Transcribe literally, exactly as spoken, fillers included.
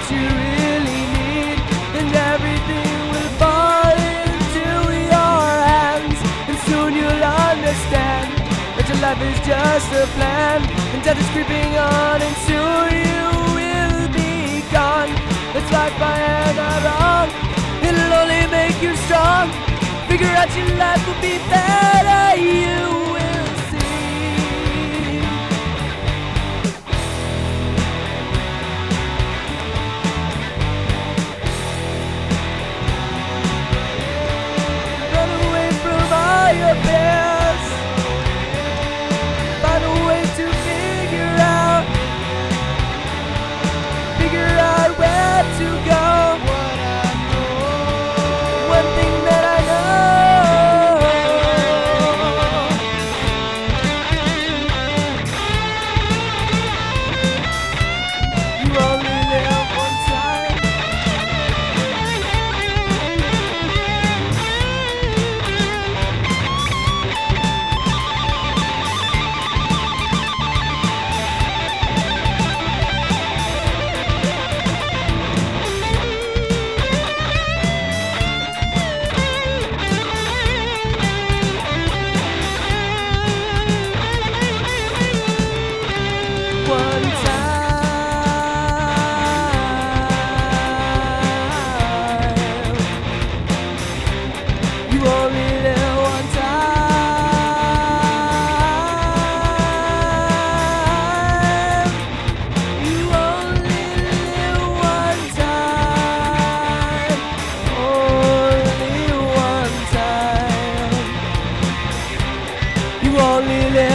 you really need, and everything will fall into your hands. And soon you'll understand that your life is just a plan, and death is creeping on, and soon you will be gone. It's like fire not wrong, it'll only make you strong. Figure out your life will be better, you will see. Run away from all your fears, find a way to figure out, figure out where to go. One thing that I know, you only live one time. One time. You only live one time. You only live one time. Only one time. You only live